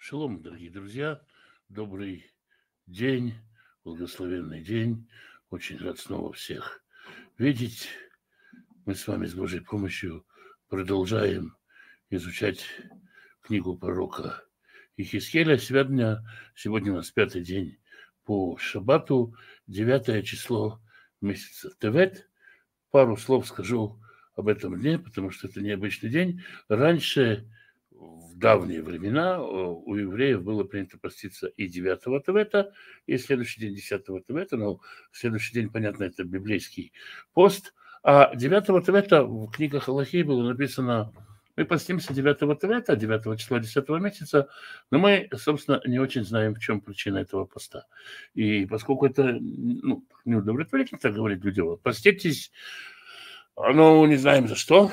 Шалом, дорогие друзья, добрый день, благословенный день. Очень рад снова всех видеть. Мы с вами с Божьей помощью продолжаем изучать книгу пророка Иезекииля. Сегодня у нас 5-й день по шаббату, 9 число месяца Тевет. Пару слов скажу об этом дне, потому что это необычный день. Раньше, в давние времена, у евреев было принято поститься и 9-го Тевета, и следующий день 10-го Тевета. Но следующий день, понятно, это библейский пост. А 9-го Тевета в книгах Алахи было написано: мы постимся 9-го Тевета, 9 числа 10-го месяца, но мы, собственно, не очень знаем, в чем причина этого поста. И поскольку это неудовлетворительно так говорить людям: поститесь, но не знаем за что,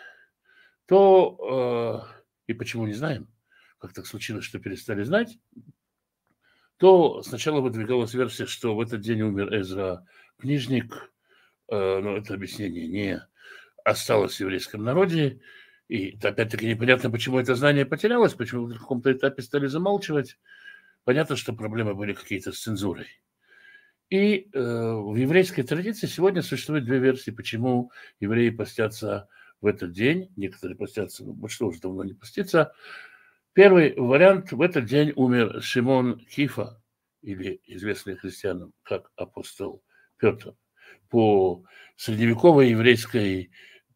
то и почему не знаем, как так случилось, что перестали знать, то сначала выдвигалась версия, что в этот день умер Эзра книжник, но это объяснение не осталось в еврейском народе, и опять-таки непонятно, почему это знание потерялось, почему в каком-то этапе стали замалчивать. Понятно, что проблемы были какие-то с цензурой. И в еврейской традиции сегодня существует две версии, почему евреи постятся в этот день. Некоторые постятся, но большинство уже давно не постится. Первый вариант: в этот день умер Шимон Кифа, или известный христианам как апостол Петр. По средневековой еврейской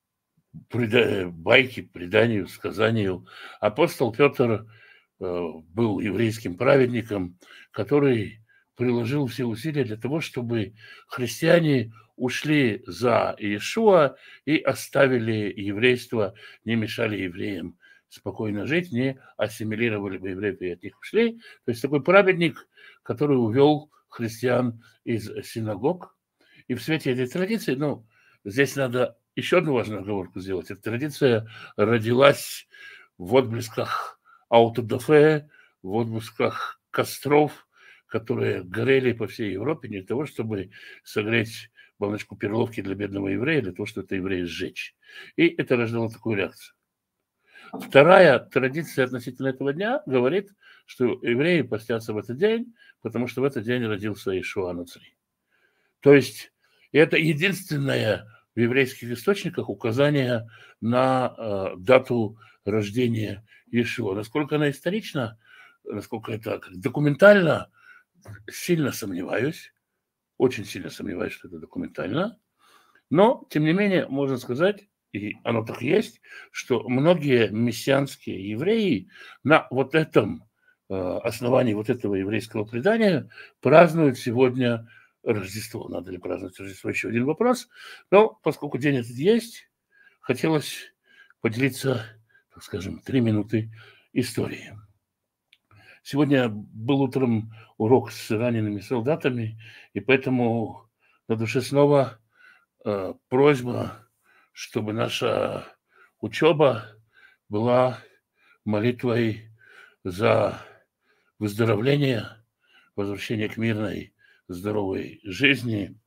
байке, преданию, сказанию, апостол Петр был еврейским праведником, который приложил все усилия для того, чтобы христиане ушли за Иешуа и оставили еврейство, не мешали евреям спокойно жить, не ассимилировали бы евреев и от них ушли. То есть такой праведник, который увел христиан из синагог. И в свете этой традиции, здесь надо еще одну важную оговорку сделать. Эта традиция родилась в отблесках аутодафе, в отблесках костров, которые горели по всей Европе не для того, чтобы согреть баночку перловки для бедного еврея, для того, чтобы это еврея сжечь. И это рождало такую реакцию. Вторая традиция относительно этого дня говорит, что евреи постятся в этот день, потому что в этот день родился Иешуа Нацари. То есть это единственное в еврейских источниках указание на дату рождения Иешуа. Насколько она исторична, насколько это документально, сильно сомневаюсь. Очень сильно сомневаюсь, что это документально. Но, тем не менее, можно сказать, и оно так и есть, что многие мессианские евреи на вот этом основании вот этого еврейского предания празднуют сегодня Рождество. Надо ли праздновать Рождество? Еще один вопрос. Но поскольку день этот есть, хотелось поделиться, так скажем, 3 минуты истории. Сегодня был утром урок с ранеными солдатами, и поэтому на душе снова просьба, чтобы наша учеба была молитвой за выздоровление, возвращение к мирной, здоровой жизни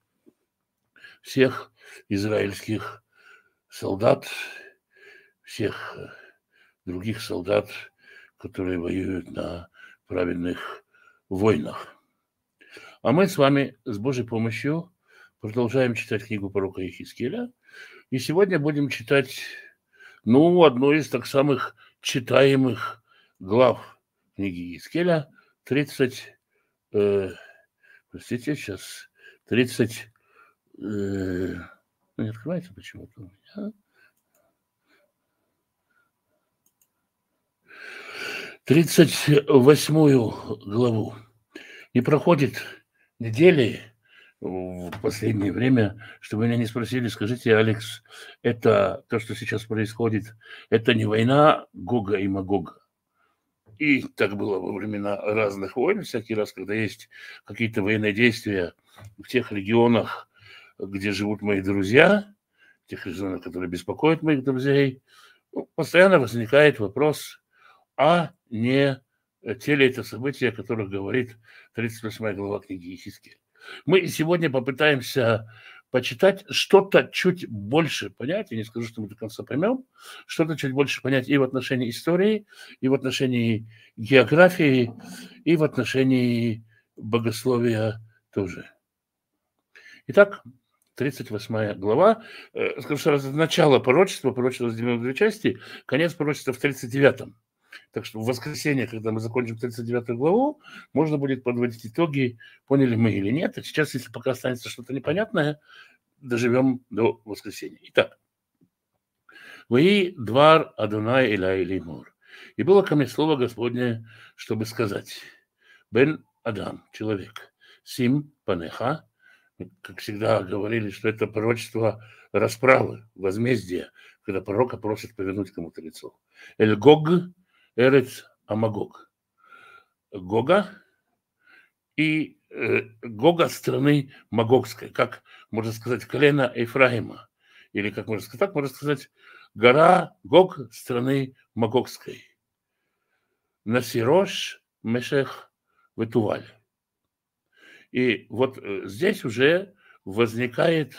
всех израильских солдат, всех других солдат, которые воюют на праведных войнах. А мы с вами с Божьей помощью продолжаем читать книгу пророка Иезекииля. И сегодня будем читать, одну из так самых читаемых глав книги Иезекииля, 30, не открывается почему-то у меня. 38 главу. Не проходит недели в последнее время, чтобы меня не спросили: скажите, Алекс, это то, что сейчас происходит, это не война Гога и Магога? И так было во времена разных войн. Всякий раз, когда есть какие-то военные действия в тех регионах, где живут мои друзья, в тех регионах, которые беспокоят моих друзей, постоянно возникает вопрос, а не те ли это события, о которых говорит 38 глава книги Иезекииля. Мы сегодня попытаемся почитать, что-то чуть больше понять, я не скажу, что мы до конца поймем, что-то чуть больше понять и в отношении истории, и в отношении географии, и в отношении богословия тоже. Итак, 38 глава. Скажу сразу, начало пророчества разделено на две части, конец пророчества в 39-м. Так что в воскресенье, когда мы закончим 39 главу, можно будет подводить итоги, поняли мы или нет. А сейчас, если пока останется что-то непонятное, доживем до воскресенья. Итак. «Ваи двар Адонай Элай Лимур». И было ко мне слово Господне, чтобы сказать: «Бен Адам, человек, сим панеха». Как всегда говорили, что это пророчество расправы, возмездия, когда пророка просят повернуть кому-то лицо. «Эль Гог Эрец Амагог». Гога и Гога страны Магогской, как можно сказать, колено Ефраима, или как можно сказать, так можно сказать, гора Гог страны Магогской. Насирош Мешех Ветуваль. И вот здесь уже возникает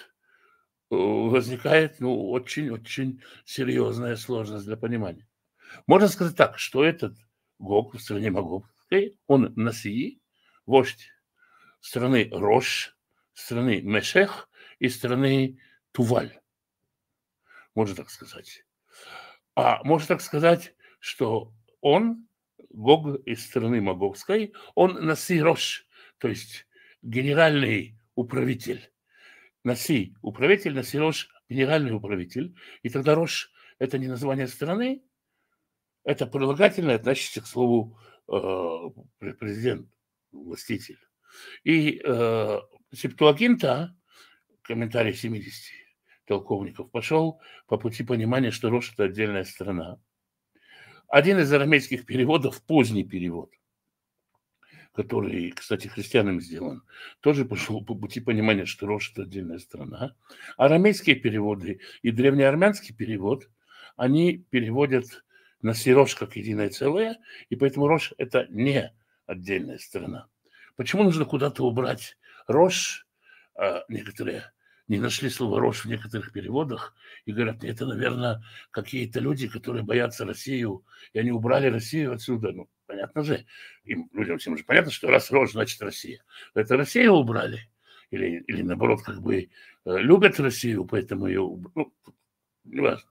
очень-очень серьезная сложность для понимания. Можно сказать так, что этот Гог в стране Магогской, он Насии, вождь страны Рош, страны Мешех и страны Туваль. Можно так сказать. А можно так сказать, что он, Гог из страны Магогской, он Наси Рош, то есть генеральный управитель. Наси – управитель, Наси Рош – генеральный управитель. И тогда Рош – это не название страны, это прилагательное, относящееся к слову президент, властитель. И Септуагинта, комментарий 70 толковников, пошел по пути понимания, что Рош – это отдельная страна. Один из арамейских переводов, поздний перевод, который, кстати, христианами сделан, тоже пошел по пути понимания, что Рош – это отдельная страна. Арамейские переводы и древнеармянский перевод, они переводят на Рош как единое целое, и поэтому Рош – это не отдельная страна. Почему нужно куда-то убрать Рош? Некоторые не нашли слово «Рош» в некоторых переводах и говорят, это, наверное, какие-то люди, которые боятся Россию, и они убрали Россию отсюда. Ну, понятно же, людям всем же понятно, что раз Рош, значит Россия. Это Россию убрали. Или наоборот, как бы любят Россию, поэтому ее... Ну, неважно.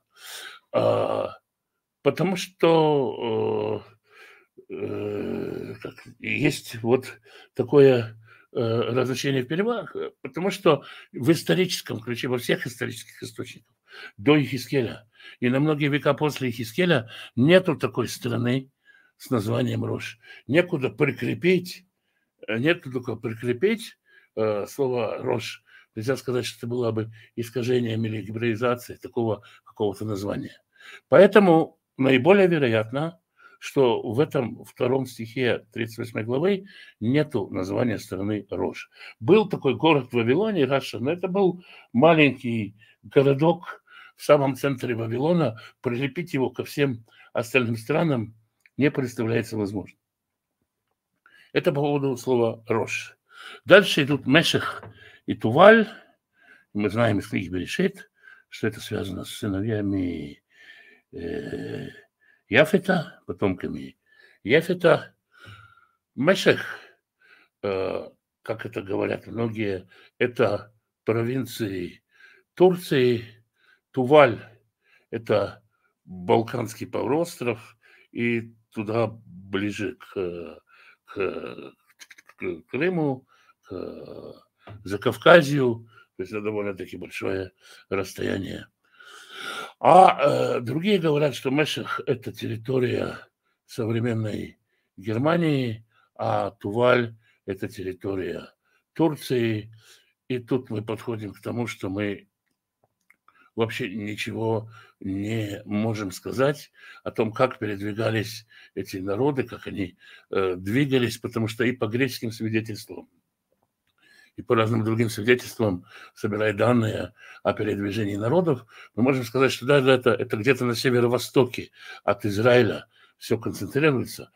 Потому что есть вот такое различение в переводах, потому что в историческом ключе, во всех исторических источниках до Ихискеля и на многие века после Ихискеля нету такой страны с названием Рош. Некуда прикрепить слово Рош. Нельзя сказать, что это было бы искажением или гибраизацией такого какого-то названия. Поэтому наиболее вероятно, что в этом втором стихе 38 главы нету названия страны Рош. Был такой город в Вавилоне, Раша, но это был маленький городок в самом центре Вавилона. Прилепить его ко всем остальным странам не представляется возможным. Это по поводу слова Рош. Дальше идут Мешех и Туваль. Мы знаем из книги Берешит, что это связано с сыновьями Яфета, потомками Яфета. Мешех, как это говорят многие, это провинции Турции. Туваль – это Балканский полуостров, и туда ближе к Крыму, к Закавказью, то есть это довольно-таки большое расстояние. А другие говорят, что Мешех – это территория современной Германии, а Туваль – это территория Турции. И тут мы подходим к тому, что мы вообще ничего не можем сказать о том, как передвигались эти народы, как они двигались, потому что и по греческим свидетельствам, и по разным другим свидетельствам, собирая данные о передвижении народов, мы можем сказать, что даже это где-то на северо-востоке от Израиля все концентрируется,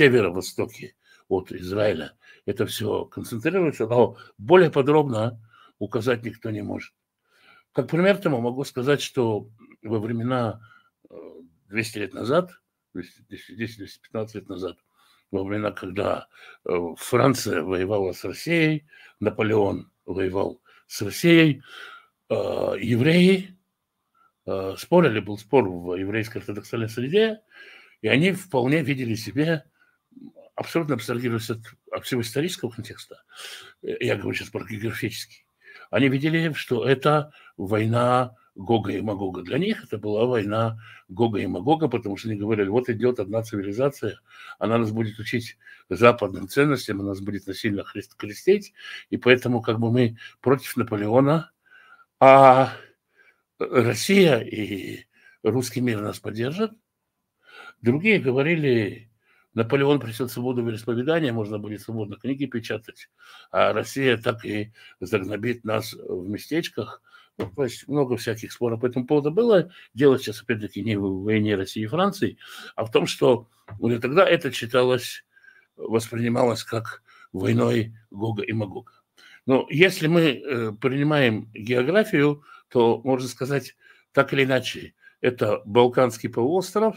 северо-северо-востоке от Израиля это все концентрируется, но более подробно указать никто не может. Как пример тому могу сказать, что во времена 200 лет назад, 10-15 лет назад, во времена, когда Франция воевала с Россией, Наполеон воевал с Россией, евреи спорили, был спор в еврейской ортодоксальной среде, и они вполне видели себе, абсолютно абстрагируясь от всего исторического контекста, я говорю сейчас про географический, они видели, что это война Гога и Магога. Для них это была война Гога и Магога, потому что они говорили, вот идет одна цивилизация, она нас будет учить западным ценностям, она нас будет насильно крестить, и поэтому как бы мы против Наполеона, а Россия и русский мир нас поддержат. Другие говорили, Наполеон принесет свободу вероисповедания, можно будет свободно книги печатать, а Россия так и загнобит нас в местечках. Ну, то есть много всяких споров по этому поводу было. Дело сейчас, опять-таки, не в войне России и Франции, а в том, что уже тогда это считалось, воспринималось как войной Гога и Магога. Но если мы принимаем географию, то можно сказать так или иначе, это Балканский полуостров,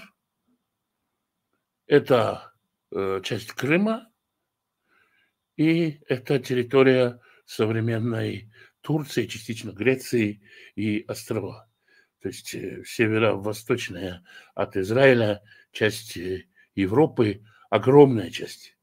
это часть Крыма, и это территория современной Турции, частично Греции и острова. То есть северо-восточная от Израиля часть Европы, огромная часть.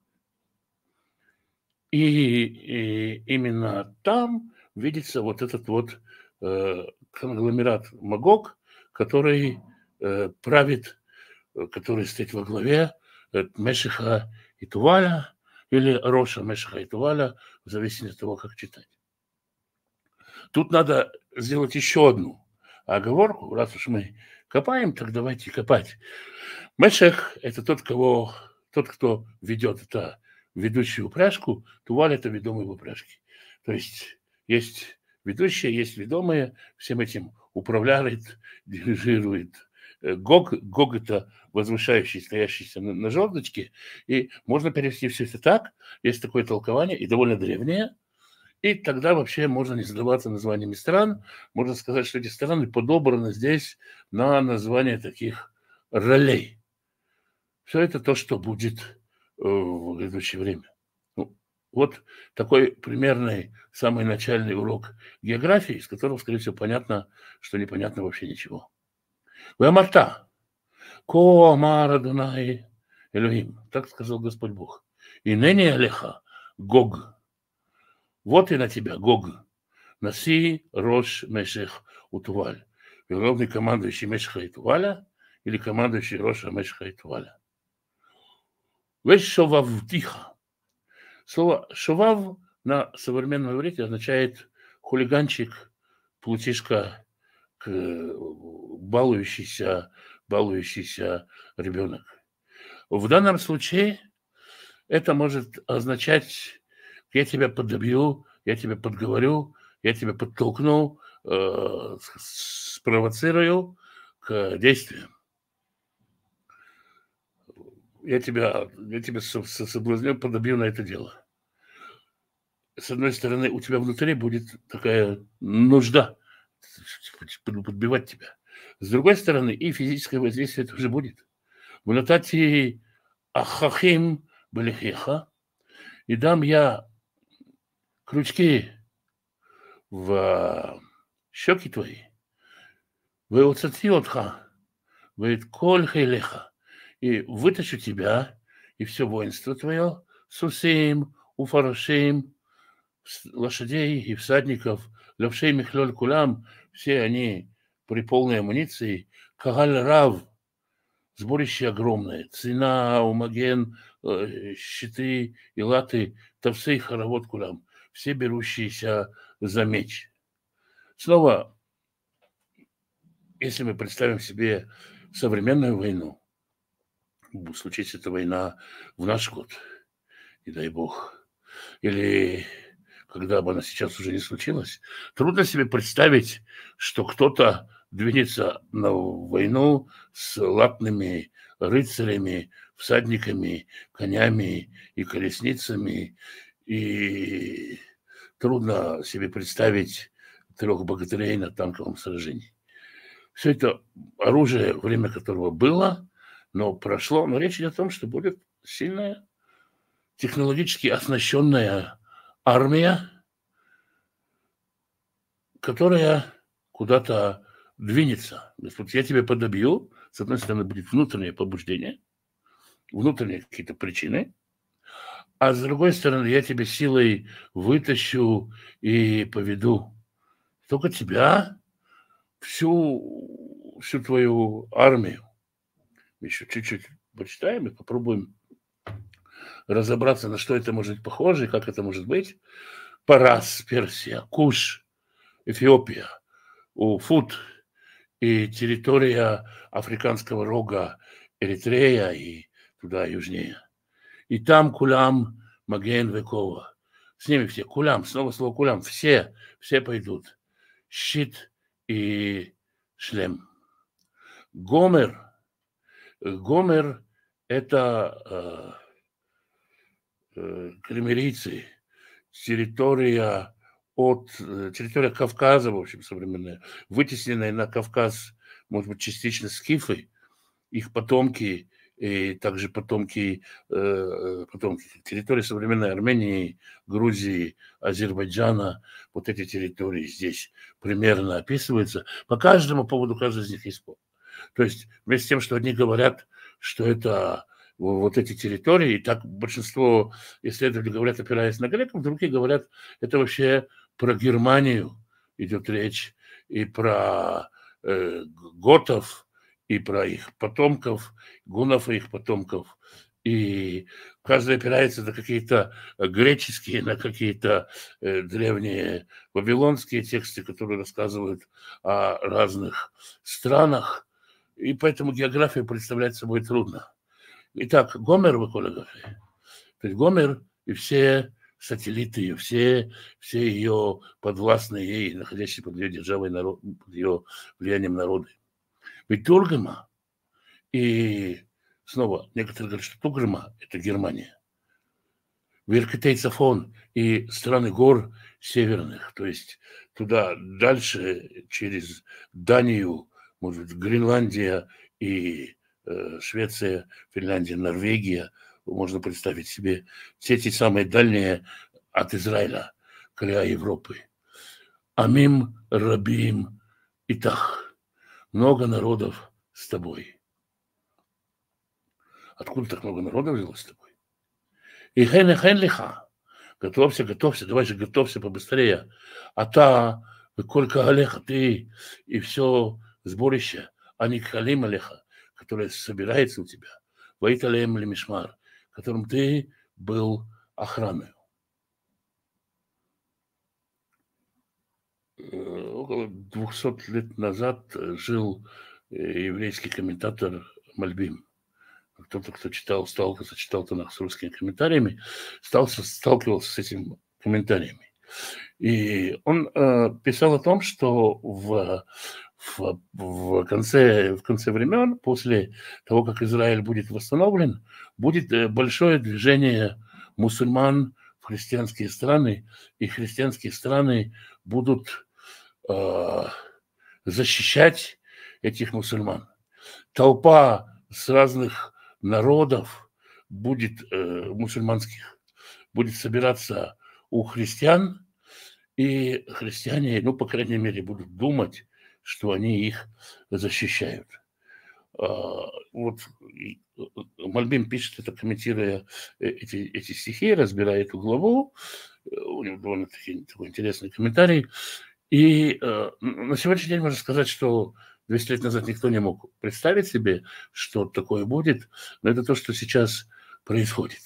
И именно там видится вот этот вот конгломерат Магог, который правит, который стоит во главе Мешеха и Туваля, или Роша Мешеха и Туваля, в зависимости от того, как читать. Тут надо сделать еще одну оговорку. Раз уж мы копаем, так давайте копать. Мешех – это тот, кто ведет, это ведущий упряжку, Туваль – это ведомый в упряжке. То есть ведущие, есть ведомые, всем этим управляет, дирижирует Гог. Гог – это возвышающий, стоящийся на жердочке, и можно перевести все это так, есть такое толкование, и довольно древнее, и тогда вообще можно не задаваться названиями стран, можно сказать, что эти страны подобраны здесь на название таких ролей. Все это то, что будет в грядущее время. Вот такой примерный, самый начальный урок географии, из которого, скорее всего, понятно, что непонятно вообще ничего. Вамарта. Ко амар Адонай Элохим. Так сказал Господь Бог. И ныне Алеха Гог. Вот и на тебя, Гог. Наси Рош Мешех Утуваль. Верховный командующий Мешеха и Туваля или командующий Роша Мешеха и Туваля. Весь шовав тихо. Слово «шовав» на современном иврите означает хулиганчик, плутишка, балующийся ребенок. В данном случае это может означать «я тебя подобью, я тебя подговорю, я тебя подтолкну, спровоцирую к действиям. Я тебя соблазню, подобью на это дело». С одной стороны, у тебя внутри будет такая нужда подбивать тебя. С другой стороны, и физическое воздействие тоже будет. В нотации ахахим балихеха, и дам я крючки в щеки твои, веуцатиотха, веитколь хейлеха, и вытащу тебя и все воинство твое, сусим, уфарашим, лошадей и всадников, левшей михлёль кулам, все они при полной амуниции, кагаль рав, сборище огромное, цена, умаген, щиты и латы, тавсей хоровод кулам, все берущиеся за меч. Снова, если мы представим себе современную войну, случится эта война в наш год, не дай бог, или когда бы она сейчас уже не случилась, трудно себе представить, что кто-то двинется на войну с латными рыцарями, всадниками, конями и колесницами, и трудно себе представить 3 богатырей на танковом сражении. Все это оружие, время которого было, но прошло. Но речь идет о том, что будет сильная, технологически оснащенная армия, которая куда-то двинется. Вот я тебя подобью. С одной стороны, будет внутреннее побуждение, внутренние какие-то причины, а с другой стороны, я тебя силой вытащу и поведу. Только тебя, всю твою армию. Еще чуть-чуть почитаем и попробуем разобраться, на что это может быть похоже и как это может быть. Парас, Персия, Куш, Эфиопия, Уфут и территория Африканского рога, Эритрея и туда южнее. И там Кулам, Маген, Векова. С ними все. Кулам, снова слово Кулам. Все пойдут. Щит и шлем. Гомер – это кремерийцы, территория Кавказа, в общем, современная, вытесненная на Кавказ, может быть, частично скифы, их потомки, и также потомки территории современной Армении, Грузии, Азербайджана. Вот эти территории здесь примерно описываются. По каждому поводу каждый из них есть спор. То есть вместе с тем, что одни говорят, что это вот эти территории, и так большинство исследователей говорят, опираясь на греков, другие говорят, это вообще про Германию идет речь, и про готов, и про их потомков, гуннов и их потомков. И каждый опирается на какие-то греческие, на какие-то древние вавилонские тексты, которые рассказывают о разных странах. И поэтому географию представлять собой трудно. Итак, Гомер в иконографии. То есть Гомер и все сателлиты ее, все ее подвластные ей, находящие под ее державой, под ее влиянием народы. Ведь Тургема, и снова некоторые говорят, что Тугрема – это Германия. Веркетей Цафон и страны гор северных, то есть туда дальше через Данию, может быть, Гренландия и Швеция, Финляндия, Норвегия, можно представить себе все эти самые дальние от Израиля края Европы. Амим, Рабим, Итах. Много народов с тобой. Откуда так много народов взялось с тобой? И хен лиха. Готовься, давай же готовься побыстрее. А та, колька алеха, ты и все сборище, а не халим алеха, которое собирается у тебя. Ваиталеем лемишмар, которым ты был охраной. Около 200 лет назад жил еврейский комментатор Мальбим. Кто-то, кто читал Танах с русскими комментариями, сталкивался с этими комментариями. И он писал о том, что в конце времен, после того, как Израиль будет восстановлен, будет большое движение мусульман в христианские страны, и христианские страны будут защищать этих мусульман. Толпа с разных народов мусульманских будет собираться у христиан, и христиане, по крайней мере, будут думать, что они их защищают. Вот Мальбим пишет это, комментируя эти стихи, разбирая эту главу. У него довольно-таки такой интересный комментарий. И на сегодняшний день можно сказать, что 200 лет назад никто не мог представить себе, что такое будет, но это то, что сейчас происходит.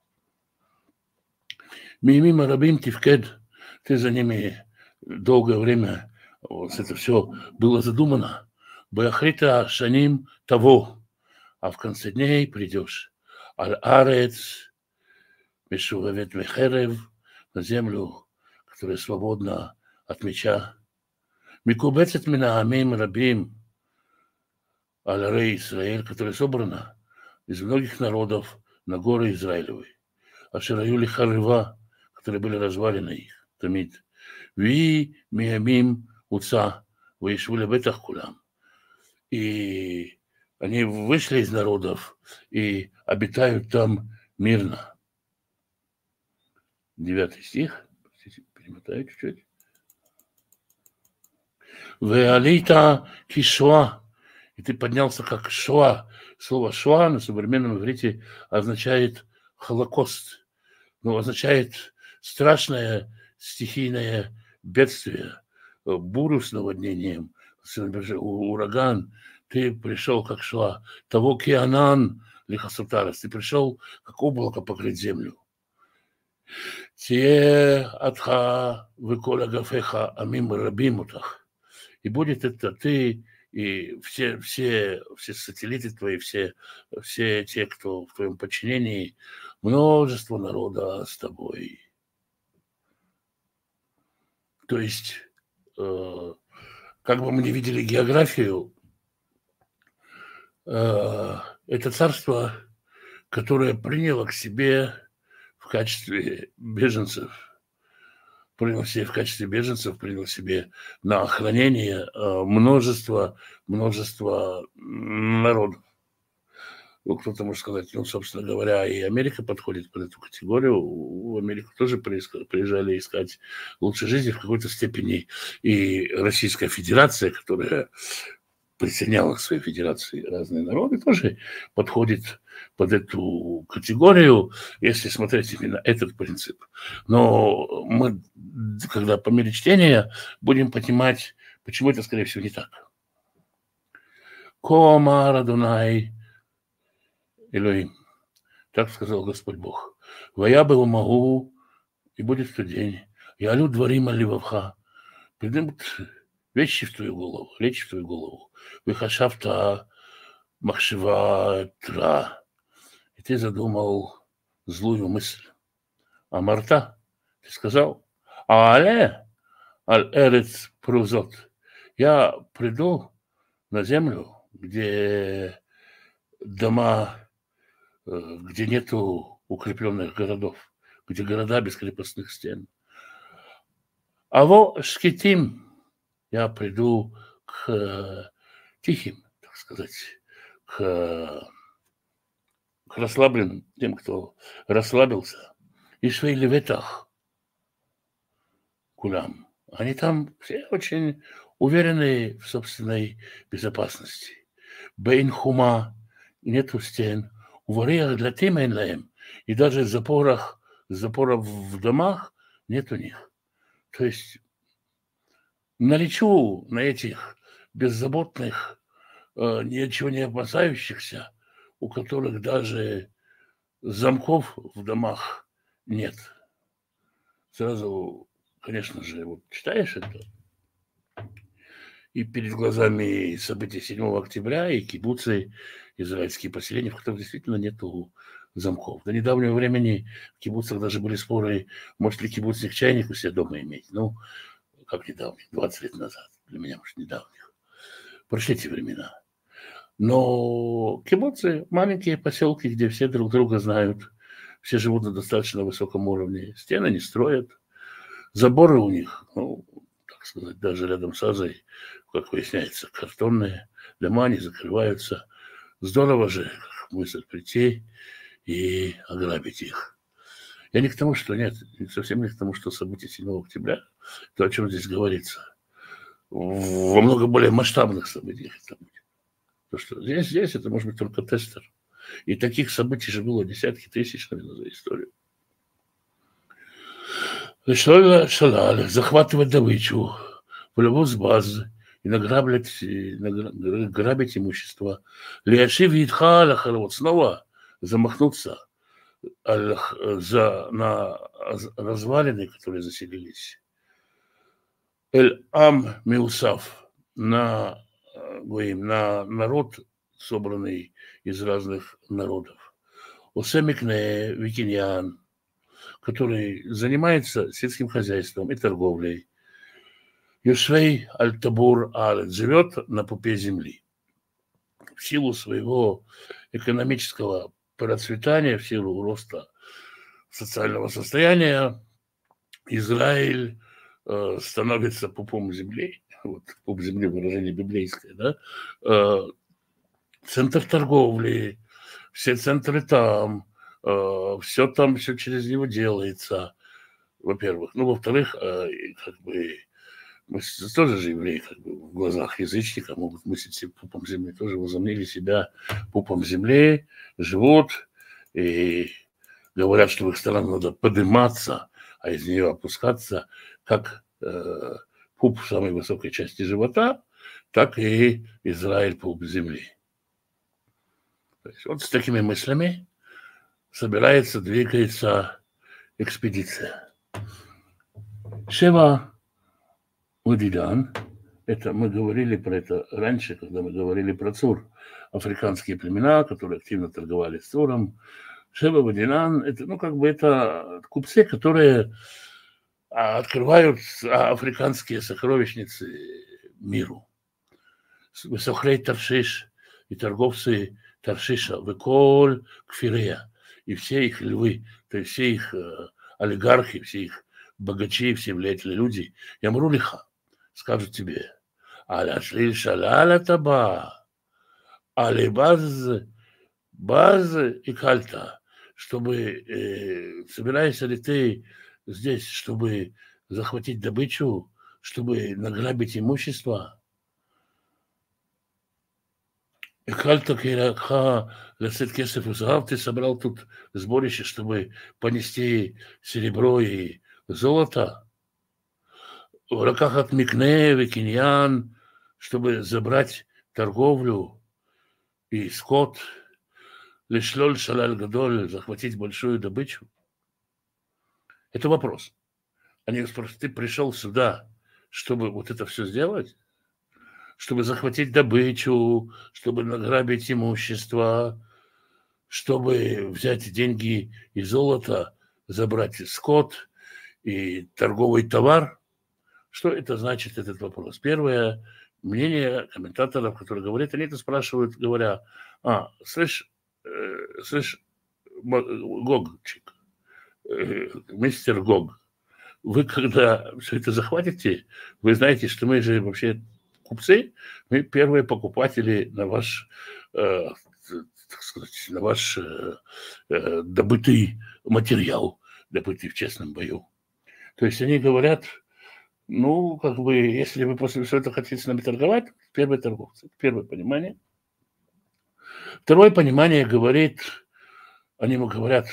Мимима рабим тивкед, ты за ними долгое время, вот это все было задумано. Беахрита шаним того, а в конце дней придешь. Аль-арец, мишувавет мехерев, на землю, которая свободна от меча. Микубецет мина амим рабим, аль-рей Израиль, которая собрана из многих народов на горы Израилевой. Ашираюли харыва, которые были развалины их. тамид. Ви миямим уца, ваишвуля бетах кулам. И они вышли из народов и обитают там мирно. 9 стих. Перемотаю чуть-чуть. Веалита кишуа. И ты поднялся как шуа. Слово шуа на современном иврите означает холокост. Но означает страшное стихийное бедствие, бурю с наводнением, ураган. Ты пришел как шуа. Того кианан лихасутарас. Ты пришел как облако покрыть землю. Те атха выколя гафеха амим рабимутах. И будет это ты и все сателлиты твои, все те, кто в твоем подчинении, множество народа с тобой. То есть, как бы мы ни видели географию, это царство, которое приняло к себе в качестве беженцев, принял себе на охранение множество народов. Ну, кто-то может сказать, ну, собственно говоря, и Америка подходит под эту категорию. В Америку тоже приезжали искать лучшей жизни в какой-то степени. И Российская Федерация, которая присоединяла к своей федерации разные народы, тоже подходит под эту категорию, если смотреть именно этот принцип. Но мы, когда по мере чтения, будем понимать, почему это, скорее всего, не так. Кома Радунай Элоим. Так сказал Господь Бог. Вая было могу, и будет в тот день. Я лю дворима ливавха. Придут речи в твою голову. Выхашавта махшива тра. И ты задумал злую мысль. А Марта, ты сказал, аль эрец прузот. Я приду на землю, где дома, где нету укрепленных городов, где города без крепостных стен. А во шкитим я приду к тихим, так сказать, к расслабленным, тем, кто расслабился. И швей леветах кулам. Они там все очень уверены в собственной безопасности. Бейн хума, нету стен. У вариях для тимейнлаем. И даже запоров в домах нет у них. То есть налечу на этих беззаботных, ничего не опасающихся, у которых даже замков в домах нет. Сразу, конечно же, вот читаешь это, и перед глазами события 7 октября и кибуцы, израильские поселения, в которых действительно нету замков. До недавнего времени в кибуцах даже были споры, может ли кибуцник чайник у себя дома иметь. Ну, как недавних, 20 лет назад. Для меня, может, недавних. Прошли эти времена. Но кибуцы – маленькие поселки, где все друг друга знают, все живут на достаточно высоком уровне, стены не строят, заборы у них, ну, так сказать, даже рядом с Азой, как выясняется, картонные, дома не закрываются. Здорово же, как мысль прийти и ограбить их. Я не к тому, что нет, совсем не к тому, что события 7 октября, то, о чем здесь говорится, во много более масштабных событиях это будет. То, что здесь это может быть только тестер. И таких событий же было десятки тысяч, наверное, за историю. Шалаль, захватывать добычу, выловить базы и грабить имущество. Лиашив Идха Лахалот, снова замахнуться на развалины, которые заселились. Эль-Ам Миусав, на народ, собранный из разных народов. Усемикне Викиньян, который занимается сельским хозяйством и торговлей. Юшвей Аль-Табур Аль живет на пупе земли. В силу своего экономического процветания, в силу роста социального состояния, Израиль становится пупом земли, вот пуп земли выражение библейское, да, центр торговли, все центры там, все там, все через него делается, во-первых. Ну, во-вторых, как бы мы тоже же евреи, как бы, в глазах язычника могут мыслить себе пупом земли, тоже возомнили себя пупом земли, живут и говорят, что в их сторону надо подниматься, а из нее опускаться, как пуп в самой высокой части живота, так и Израиль пуп земли. То есть вот с такими мыслями собирается, двигается экспедиция. Шева Удидан, это мы говорили про это раньше, когда мы говорили про Цур, африканские племена, которые активно торговали с Цуром. Шева Удидан, это, ну, как бы это купцы, которые открывают африканские сокровищницы миру. Высохлей Таршиш и торговцы Таршиша, Веколь Кфирея, и все их львы, то есть все их олигархи, все их богачи, все влиятельные люди, Ямрулиха, скажут тебе, Аляшлиль Шаляля Таба, Алибаз Баз и Кальта, чтобы собираешься ли ты здесь, чтобы захватить добычу, чтобы награбить имущество? Кальта Киракха Лесет Кесов Узгав, ты собрал тут сборище, чтобы понести серебро и золото. В руках от Микне, Викиньян, чтобы забрать торговлю и скот, Лешлоль Шалаль Гадоль, захватить большую добычу. Это вопрос. Они спрашивают, ты пришел сюда, чтобы вот это все сделать? Чтобы захватить добычу, чтобы награбить имущество, чтобы взять деньги и золото, забрать скот и торговый товар? Что это значит, этот вопрос? Первое мнение комментаторов, которые говорят, они это спрашивают, говоря, слышь, Гогчик, мистер Гог, вы когда все это захватите, вы знаете, что мы же вообще купцы, мы первые покупатели на ваш, так сказать, на ваш добытый материал, добытый в честном бою. То есть они говорят, ну, как бы, если вы после всего этого хотите с нами торговать, первые торговцы, первое понимание. Второе понимание говорит, они ему говорят,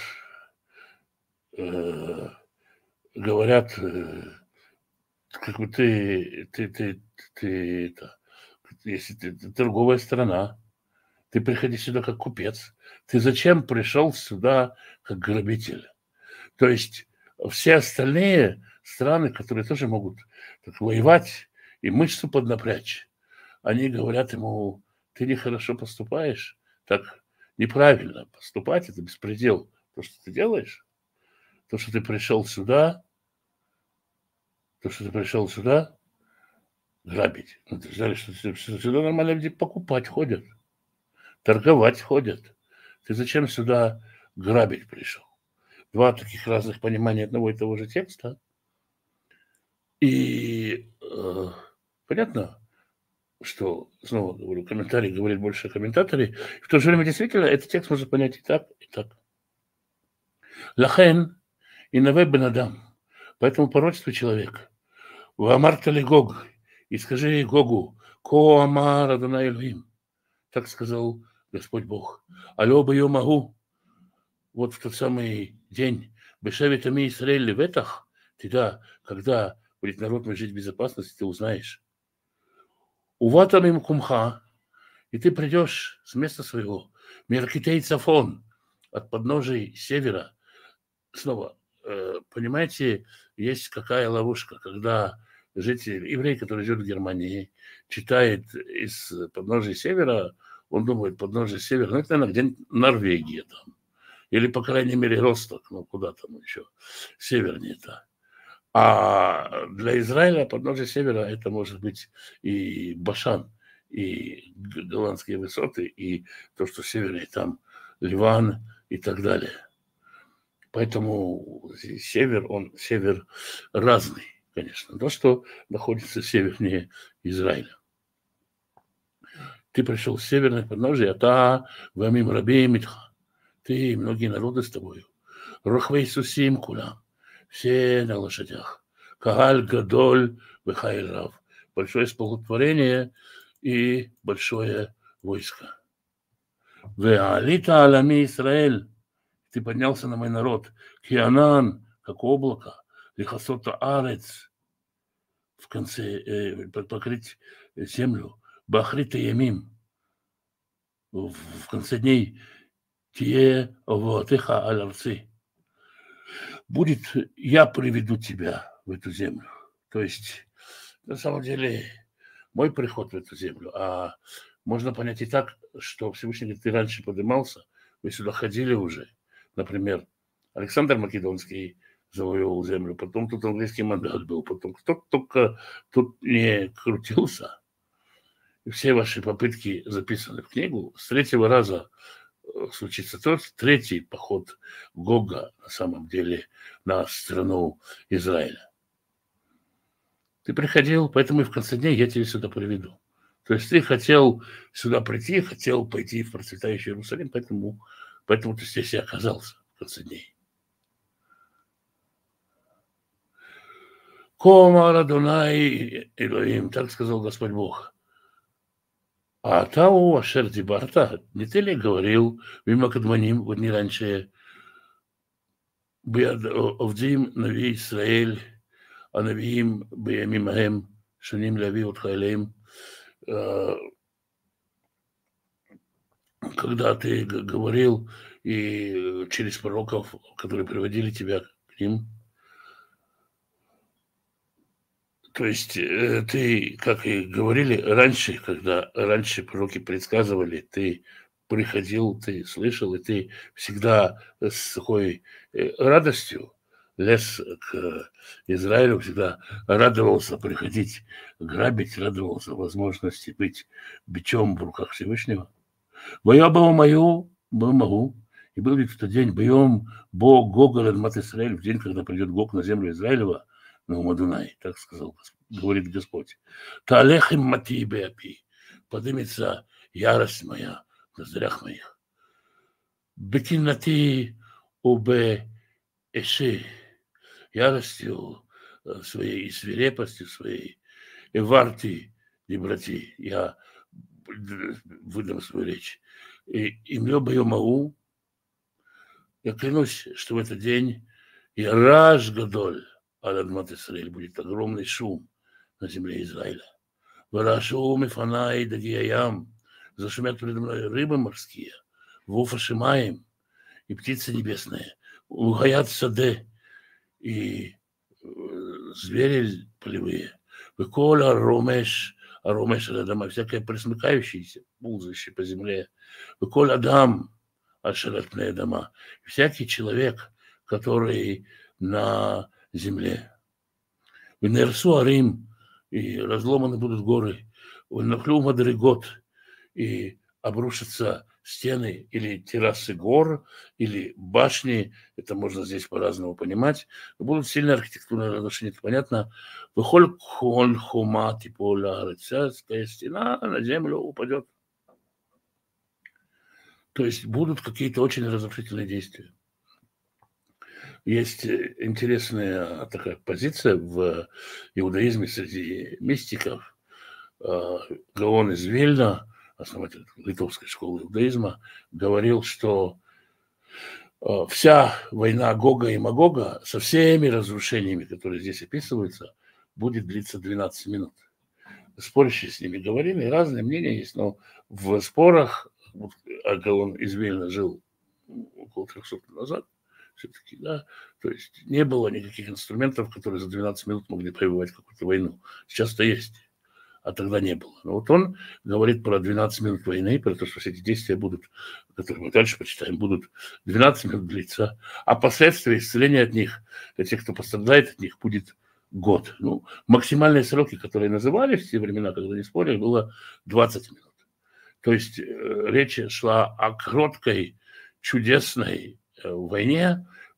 как бы ты это, если ты торговая страна, ты приходи сюда как купец, ты зачем пришел сюда как грабитель? То есть все остальные страны, которые тоже могут так воевать и мышцу поднапрячь, они говорят ему, ты нехорошо поступаешь, так неправильно поступать, это беспредел. То, что ты делаешь, то, что ты пришел сюда грабить. Ну, ты знаешь, что сюда нормально люди покупать ходят, торговать ходят. Ты зачем сюда грабить пришел? Два таких разных понимания одного и того же текста. И понятно, что, снова говорю, комментарий говорит больше о комментаторе. В то же время, действительно, этот текст можно понять и так, и так. Лахен и наве бенадам. Поэтому пророчество человек. Вамартали Гог. И скажи Гогу, ко амар Адонай Элохим. Так сказал Господь Бог. Алё бы ё могу. Вот в тот самый день. Бешевит ами Исраэль леветах. Тогда, когда будет народ мой жить в безопасности, ты узнаешь. Уватам им кумха. И ты придешь с места своего. Меркитей Цафон. От подножий севера. Снова, понимаете, есть какая ловушка, когда житель, еврей, который живет в Германии, читает из подножия севера, он думает, подножие севера, ну, это, наверное, где-нибудь Норвегия там, или, по крайней мере, Росток, ну, куда там еще, севернее-то. А для Израиля подножие севера это может быть и Башан, и голландские высоты, и то, что севернее там Ливан и так далее. Поэтому север, он север разный, конечно. То, что находится севернее Израиля. Ты пришел с северной подножия, та вамим рабеем итха. Ты и многие народы с тобою. Рохвей сусим кулам. Все на лошадях. Кагаль гадоль вехайль рав. Большое столпотворение и большое войско. Веалита алами Израиль. Ты поднялся на мой народ. Кианан, как облако. Лихасота арец. В конце покрыть землю. Бахрита ямим. В конце дней тие овотыха аль-арцы. Будет, я приведу тебя в эту землю. То есть, на самом деле, мой приход в эту землю. А можно понять и так, что Всевышний говорит, ты раньше поднимался, вы сюда ходили уже. Например, Александр Македонский завоевал землю, потом тут английский мандат был, потом кто только тут не крутился. И все ваши попытки записаны в книгу. С третьего раза случится третий поход Гога, на самом деле, на страну Израиля. Ты приходил, поэтому и в конце дней я тебя сюда приведу. То есть ты хотел сюда прийти, хотел пойти в процветающий Иерусалим, поэтому ты здесь и оказался в конце дней. Кома Адонай Элоим, так сказал Господь Бог. А Тау Ашер Дибарта, не ты ли говорил, мимо Кадманим, вот не раньше, Овдим Нави Исраэль, а Навиим Беямимаем, Шуним Лави Утхайлеем, когда ты говорил и через пророков, которые приводили тебя к ним. То есть ты, как и говорили раньше, когда раньше пророки предсказывали, ты приходил, ты слышал, и ты всегда с такой радостью лез к Израилю, всегда радовался приходить грабить, радовался возможности быть бичом в руках Всевышнего. «Вая было мое, был могу». И был ведь в тот день, боем Бог Гога Ладмат Исраэль, в день, когда придет Гог на землю Израилева, на Умадунай, так сказал, говорит Господь. Таалехим мати беапи, поднимется ярость моя в ноздрях моих. Бекинати убе эши, яростью своей и свирепостью своей, и варти дебрати, я выдам свою речь. И мне бою могу, я клянусь, что в этот день и раш гадоль, Адмат Исраэль, будет огромный шум на земле Израиля. Варашу мифанай дагиям, зашумят передо мной рыбы морские, вуфашимаем и птицы небесные, угаят саде и звери полевые, выкола ромеш, дома, всякое присмыкающееся, ползающее по земле, выкола адам, ашератные дома, всякий человек, который на земле. Венерсу арим, и разломаны будут горы, венахлю мадригот, и обрушатся стены или террасы гор, или башни, это можно здесь по-разному понимать, будут сильные архитектурные разрушения, это понятно. Выхоль хума, типа царская стена на землю упадет. То есть будут какие-то очень разрушительные действия. Есть интересная такая позиция в иудаизме среди мистиков. Гаон из Вильна, основатель литовской школы иудаизма, говорил, что вся война Гога и Магога со всеми разрушениями, которые здесь описываются, будет длиться 12 минут. Спорящие с ними говорили, разные мнения есть, но в спорах, а Гаон из Вильна жил около 300 лет назад, все-таки, да, то есть не было никаких инструментов, которые за 12 минут могли прививать какую-то войну. Сейчас-то есть, а тогда не было. Но вот он говорит про 12 минут войны, про то, что все эти действия будут, которые мы дальше почитаем, будут 12 минут длиться, а последствия исцеления от них, для тех, кто пострадает от них, будет год. Ну, максимальные сроки, которые назывались в те времена, когда не спорили, было 20 минут. То есть речь шла о короткой, чудесной войне,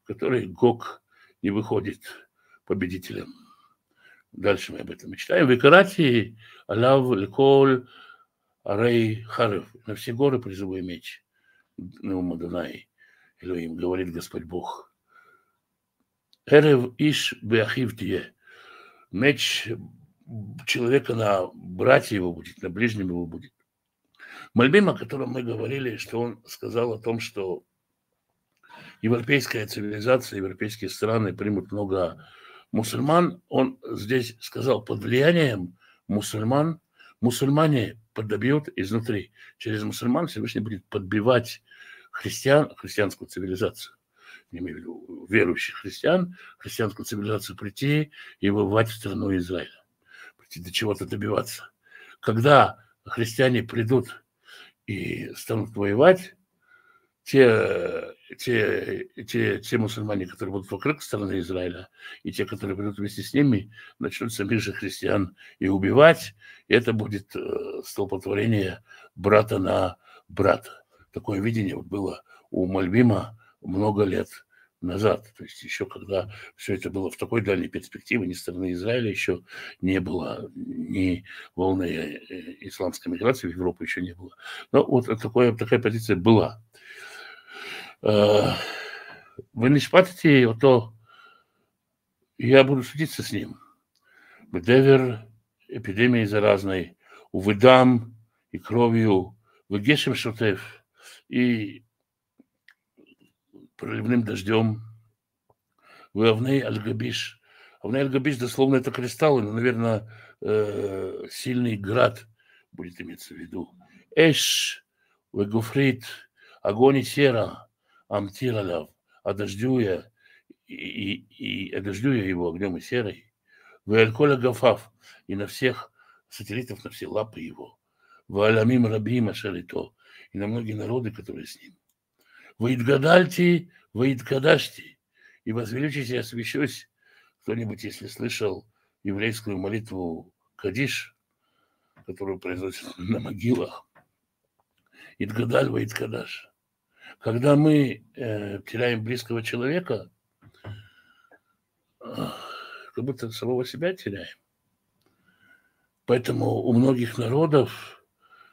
которой Гог не выходит победителем. Дальше мы об этом читаем. Викарати алав леколь арей харев. На все горы призывай меч. Неум Адонай, Элоим, говорит Господь Бог. Эрев иш беахив тие. Меч человека на братья его будет, на ближнем его будет. Мальбим, о котором мы говорили, что он сказал о том, что европейская цивилизация, европейские страны примут много мусульман, он здесь сказал, под влиянием мусульман, мусульмане подобьют изнутри. Через мусульман Всевышний будет подбивать христиан, христианскую цивилизацию, не имею в виду верующих христиан, христианскую цивилизацию прийти и выводить в страну Израиля, прийти до чего-то добиваться. Когда христиане придут и станут воевать, те мусульмане, которые будут вокруг страны Израиля, и те, которые придут вместе с ними, начнут самих же христиан и убивать, и это будет столпотворение брата на брата. Такое видение было у Мальбима много лет назад. То есть еще когда все это было в такой дальней перспективе, ни страны Израиля еще не было, ни волны исламской миграции в Европу еще не было. Но вот такая позиция была. Вы не шпатите, то я буду судиться с ним. Бедевер, эпидемией заразной, увыдам и кровью, выгешем шутев и проливным дождем, выавней аль-габиш. Авней аль-габиш дословно это кристаллы, но, наверное, сильный град будет иметься в виду. Эш, вегуфрит, огонь и сера, амтираляв, одождю я его огнем и серой, вэльколя гафав, и на всех сателлитов, на все лапы его, валамим рабим ашарито, и на многие народы, которые с ним. Воидгадальти, воидгадашти, и возвеличусь и освящусь. Кто-нибудь, если слышал еврейскую молитву Кадиш, которую произносят на могилах, Идгадаль, воидгадаш. Когда мы теряем близкого человека, как будто самого себя теряем. Поэтому у многих народов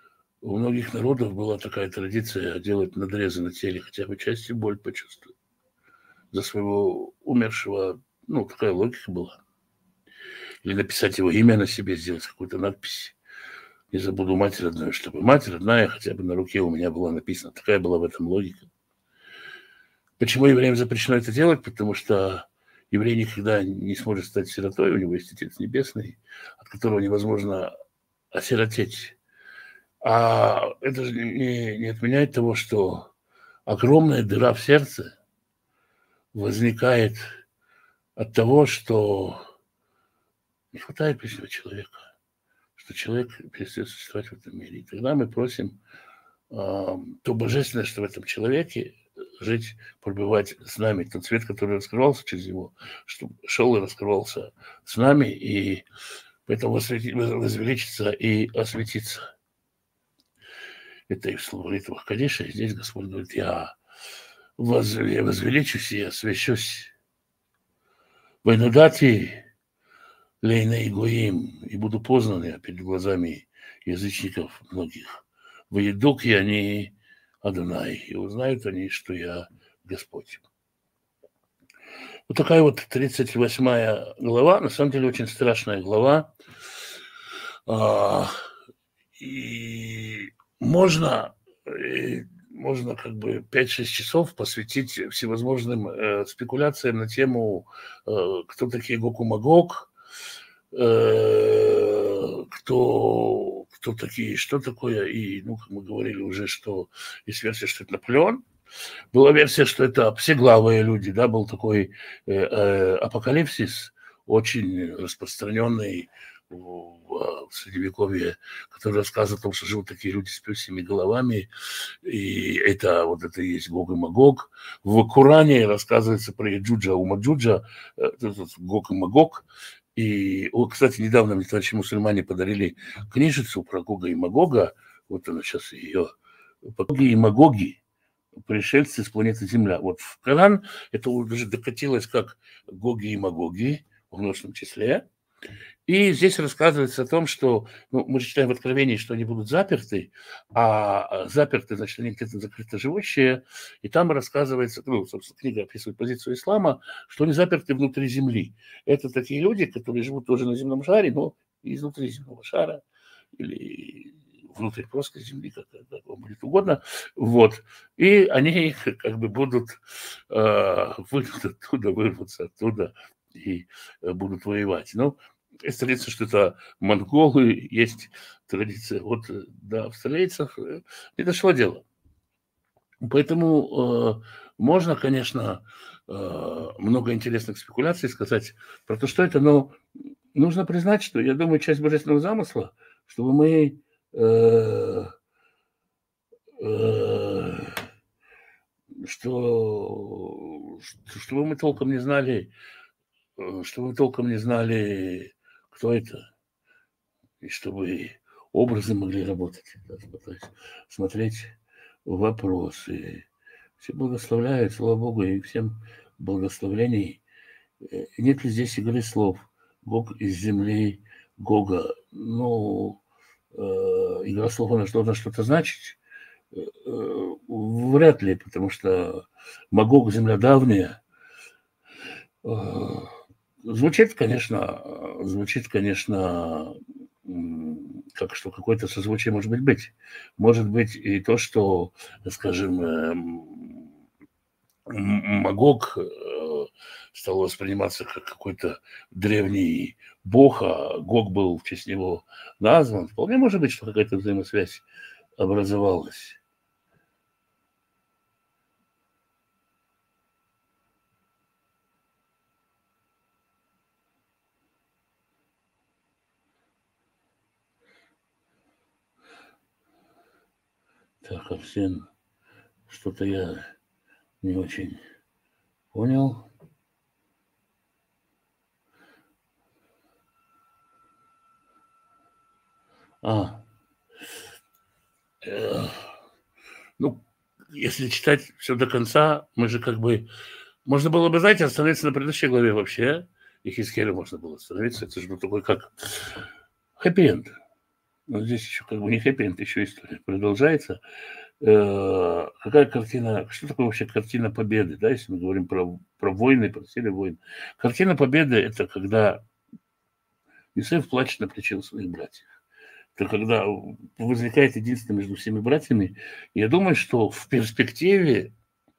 была такая традиция делать надрезы на теле, хотя бы частью боль почувствовать за своего умершего. Ну, такая логика была. Или написать его имя на себе, сделать какую-то надпись. Не забуду мать родную, чтобы мать родная хотя бы на руке у меня была написана. Такая была в этом логика. Почему евреям запрещено это делать? Потому что еврей никогда не сможет стать сиротой, у него есть Отец Небесный, от которого невозможно осиротеть. А это же не отменяет того, что огромная дыра в сердце возникает от того, что не хватает ближнего человека, что человек перестает существовать в этом мире. И тогда мы просим то божественное, что в этом человеке, жить, пробивать с нами. Тот свет, который раскрывался через него, чтобы шел и раскрывался с нами, и поэтому возвеличиться и осветиться. Это и в молитвах Кадиша, и здесь Господь говорит, я возвеличусь и освящусь. Войнудати лейней гоим, и буду познан я перед глазами язычников многих. Воедук я не Адонай, и узнают они, что я Господь. Вот такая вот 38 глава, на самом деле очень страшная глава. И можно как бы 5-6 часов посвятить всевозможным спекуляциям на тему, кто такие Гог и Магог, кто такие, что такое, и, как мы говорили уже, что есть версия, что это Наполеон, была версия, что это всеглавые люди, да, был такой апокалипсис, очень распространенный в Средневековье, который рассказывает о том, что живут такие люди с пёсьими головами, и это и есть Гог и Магог. В Коране рассказывается про Яджуджа и Маджуджа, Гог и Магог. И, кстати, недавно мне товарищи мусульмане подарили книжицу про Гога и Магога, вот она сейчас ее, Гоги и Магоги, пришельцы с планеты Земля. Вот в Коран это уже докатилось как Гоги и Магоги в множественном числе. И здесь рассказывается о том, что, ну, мы же читаем в Откровении, что они будут заперты, а заперты, значит, они где-то закрыто живущие, и там рассказывается, ну, собственно, книга описывает позицию ислама, что они заперты внутри земли. Это такие люди, которые живут тоже на земном шаре, но изнутри земного шара, или внутри плоской земли, как вам будет угодно, вот. И они как бы будут вырваться оттуда и будут воевать. Ну, есть традиция, что это монголы, есть традиция от до австралийцев. Не дошло дело. Поэтому можно, конечно, много интересных спекуляций сказать про то, что это, но нужно признать, что, я думаю, часть божественного замысла, чтобы мы чтобы мы толком не знали, кто это, и чтобы образы могли работать, смотреть вопросы. Все благословляют, слава Богу, и всем благословений. Нет ли здесь игры слов? Гог из земли Гога. Ну, игра слов, она должна что-то значить? Вряд ли, потому что Магог, земля давняя. Звучит, конечно, как что какое-то созвучие может быть. Может быть и то, что, скажем, Магог стал восприниматься как какой-то древний бог, а Гог был в честь него назван. Вполне может быть, что какая-то взаимосвязь образовалась. Так, Арсен, что-то я не очень понял. Ну, если читать все до конца, мы же как бы... Можно было бы, знаете, остановиться на предыдущей главе вообще. И Хискеля можно было остановиться. Это же был такой как хэппи-энд. Но здесь еще как бы не хэппи-энд, еще история продолжается. Какая картина, что такое вообще картина победы, да, если мы говорим про войны, про силы войн. Картина победы – это когда Иосиф плачет на плече у своих братьев. Это когда возникает единство между всеми братьями. Я думаю, что в перспективе,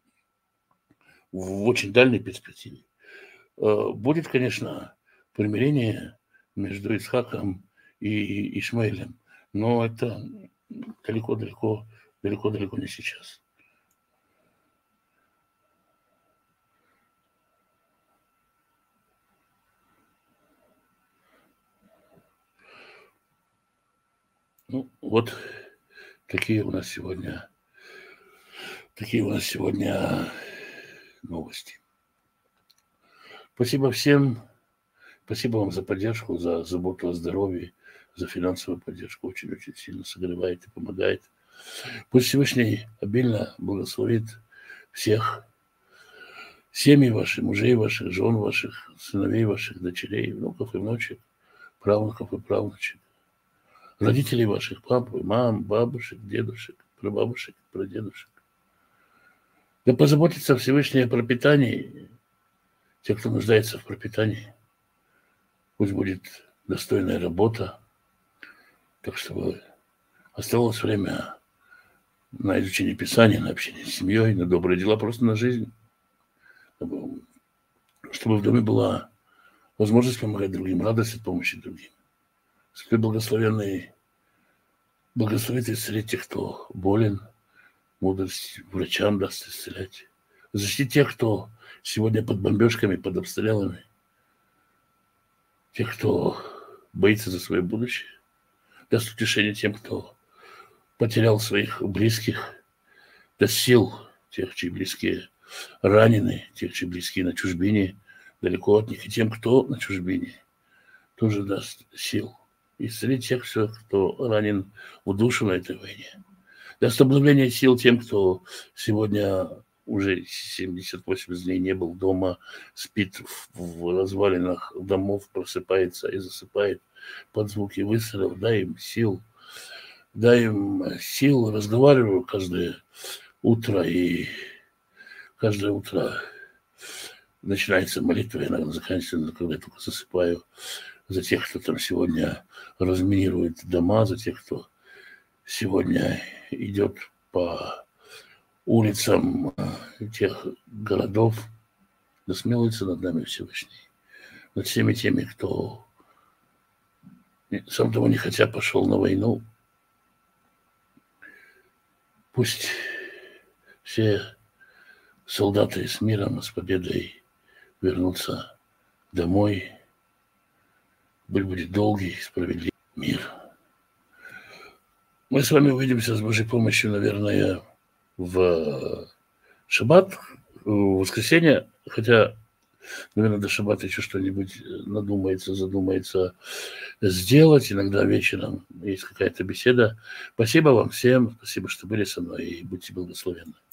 в очень дальней перспективе, будет, конечно, примирение между Исхаком и Ишмаэлем. Но это далеко-далеко не сейчас. Ну, вот такие у нас сегодня новости. Спасибо всем. Спасибо вам за поддержку, за заботу о здоровье, за финансовую поддержку. Очень-очень сильно согревает и помогает. Пусть Всевышний обильно благословит всех, семьи ваши, мужей ваших, жен ваших, сыновей ваших, дочерей, внуков и внучек, правнуков и правнучек, родителей ваших, пап и мам, бабушек, дедушек, прабабушек, прадедушек. Да позаботится Всевышний о пропитании тех, кто нуждается в пропитании. Пусть будет достойная работа, так чтобы оставалось время на изучение Писания, на общение с семьей, на добрые дела, просто на жизнь. Чтобы в доме была возможность помогать другим, радость от помощи другим. Святой благословенный благословит исцелить тех, кто болен, мудрость врачам даст исцелять. Защитить тех, кто сегодня под бомбежками, под обстрелами, тех, кто боится за свое будущее, даст утешение тем, кто потерял своих близких, даст сил тех, чьи близкие ранены, тех, чьи близкие на чужбине, далеко от них, и тем, кто на чужбине, тоже даст сил исцелить тех, кто ранен в душу на этой войне. даст обновление сил тем, кто сегодня уже 78 дней не был дома, спит в развалинах домов, просыпается и засыпает под звуки выстрелов. Дай им сил. Разговариваю каждое утро, и каждое утро начинается молитва, иногда заканчивается, когда я только засыпаю, за тех, кто там сегодня разминирует дома, за тех, кто сегодня идет по улицам тех городов. Да смилуется над нами Всевышний, над всеми теми, кто, сам того не хотя, пошел на войну. Пусть все солдаты с миром, с победой вернутся домой. Будет долгий, справедливый мир. Мы с вами увидимся с Божьей помощью, наверное, в шаббат, в воскресенье, хотя, наверное, до шаббата еще что-нибудь задумается сделать. Иногда вечером есть какая-то беседа. Спасибо вам всем, спасибо, что были со мной, и будьте благословенны.